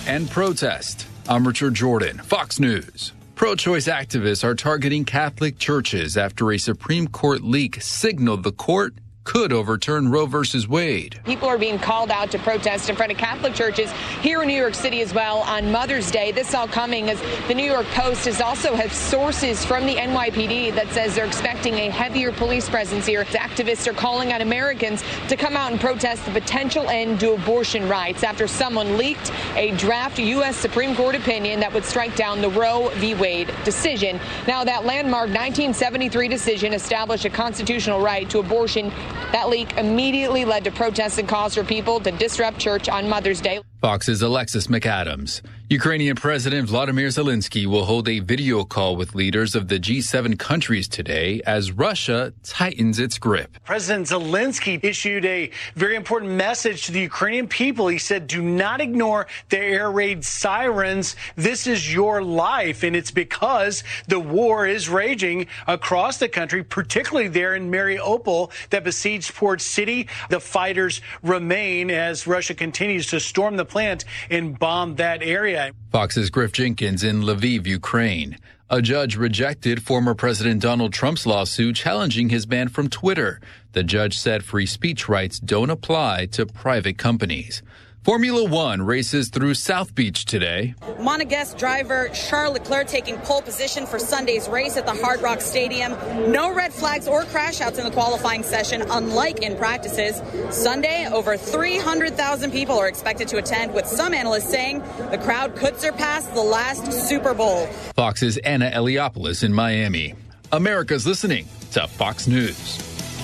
and protest. I'm Richard Jordan, Fox News. Pro-choice activists are targeting Catholic churches after a Supreme Court leak signaled the court could overturn Roe versus Wade. People are being called out to protest in front of Catholic churches here in New York City as well on Mother's Day. This all coming as the New York Post has also have sources from the NYPD that says they're expecting a heavier police presence here. Activists are calling on Americans to come out and protest the potential end to abortion rights after someone leaked a draft U.S. Supreme Court opinion that would strike down the Roe v. Wade decision. Now, that landmark 1973 decision established a constitutional right to abortion. That leak immediately led to protests and calls for people to disrupt church on Mother's Day. Fox's Alexis McAdams. Ukrainian President Vladimir Zelensky will hold a video call with leaders of the G7 countries today as Russia tightens its grip. President Zelensky issued a very important message to the Ukrainian people. He said, do not ignore the air raid sirens. This is your life. And it's because the war is raging across the country, particularly there in Mariupol, that besieged port city. The fighters remain as Russia continues to storm the plant and bomb that area. Fox's Griff Jenkins in Lviv, Ukraine. A judge rejected former President Donald Trump's lawsuit challenging his ban from Twitter. The judge said free speech rights don't apply to private companies. Formula One races through South Beach today. Monegasque driver Charles Leclerc taking pole position for Sunday's race at the Hard Rock Stadium. No red flags or crash outs in the qualifying session, unlike in practices. Sunday, over 300,000 people are expected to attend, with some analysts saying the crowd could surpass the last Super Bowl. Fox's Anna Eliopoulos in Miami. America's listening to Fox News.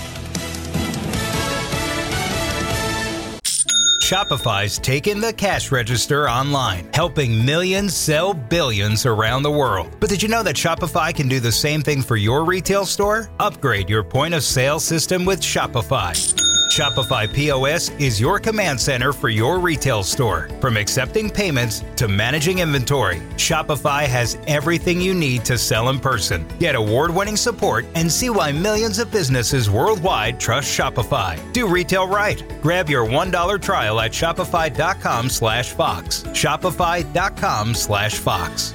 Shopify's taken the cash register online, helping millions sell billions around the world. But did you know that Shopify can do the same thing for your retail store? Upgrade your point of sale system with Shopify. Shopify POS is your command center for your retail store. From accepting payments to managing inventory, Shopify has everything you need to sell in person. Get award-winning support and see why millions of businesses worldwide trust Shopify. Do retail right. Grab your $1 trial at shopify.com/Fox. Shopify.com/Fox.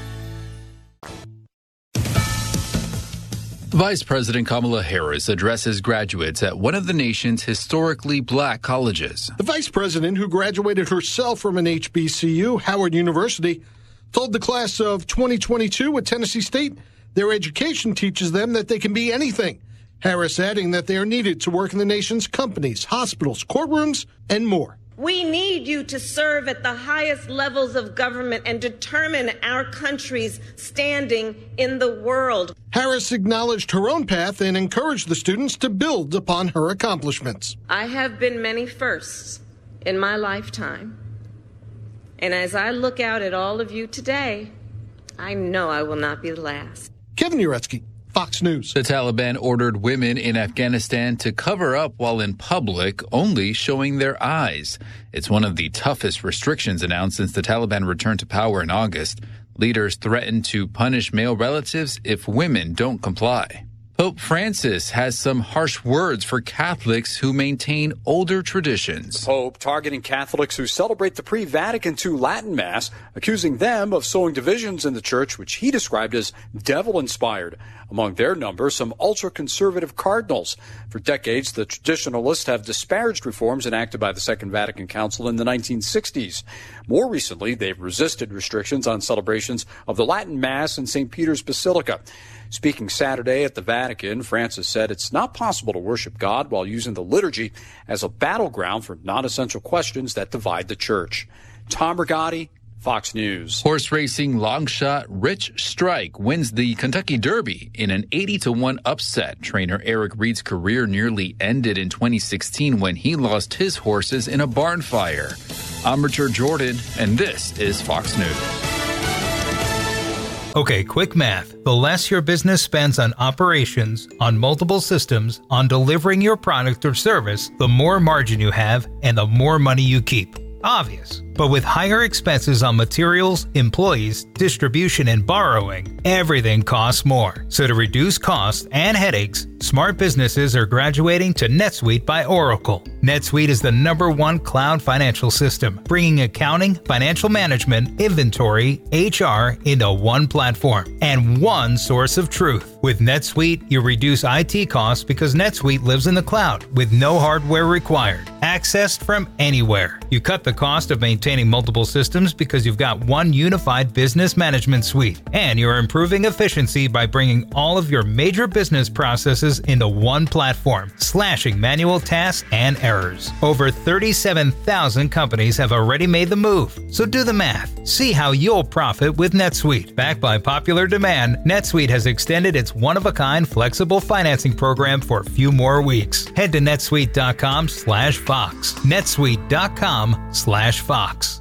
Vice President Kamala Harris addresses graduates at one of the nation's historically black colleges. The vice president, who graduated herself from an HBCU, Howard University, told the class of 2022 at Tennessee State their education teaches them that they can be anything. Harris adding that they are needed to work in the nation's companies, hospitals, courtrooms, and more. We need you to serve at the highest levels of government and determine our country's standing in the world. Harris acknowledged her own path and encouraged the students to build upon her accomplishments. I have been many firsts in my lifetime. And as I look out at all of you today, I know I will not be the last. Kevin Uretsky, Fox News. The Taliban ordered women in Afghanistan to cover up while in public, only showing their eyes. It's one of the toughest restrictions announced since the Taliban returned to power in August. Leaders threaten to punish male relatives if women don't comply. Pope Francis has some harsh words for Catholics who maintain older traditions. The Pope targeting Catholics who celebrate the pre-Vatican II Latin Mass, accusing them of sowing divisions in the church, which he described as devil-inspired. Among their number, some ultra-conservative cardinals. For decades, the traditionalists have disparaged reforms enacted by the Second Vatican Council in the 1960s. More recently, they've resisted restrictions on celebrations of the Latin Mass in St. Peter's Basilica. Speaking Saturday at the Vatican, Francis said it's not possible to worship God while using the liturgy as a battleground for non-essential questions that divide the church. Tom Rigotti, Fox News. Horse racing long shot Rich Strike wins the Kentucky Derby in an 80-1 upset. Trainer Eric Reed's career nearly ended in 2016 when he lost his horses in a barn fire. I'm Richard Jordan, and this is Fox News. Okay, quick math. The less your business spends on operations, on multiple systems, on delivering your product or service, the more margin you have and the more money you keep. Obvious. But with higher expenses on materials, employees, distribution, and borrowing, everything costs more. So to reduce costs and headaches, smart businesses are graduating to NetSuite by Oracle. NetSuite is the #1 cloud financial system, bringing accounting, financial management, inventory, HR into one platform and one source of truth. With NetSuite, you reduce IT costs because NetSuite lives in the cloud with no hardware required, accessed from anywhere. You cut the cost of maintaining multiple systems because you've got one unified business management suite, and you're improving efficiency by bringing all of your major business processes into one platform, slashing manual tasks and errors. Over 37,000 companies have already made the move, so do the math. See how you'll profit with NetSuite. Backed by popular demand, NetSuite has extended its one-of-a-kind flexible financing program for a few more weeks. Head to netsuite.com/Fox. netsuite.com/Fox.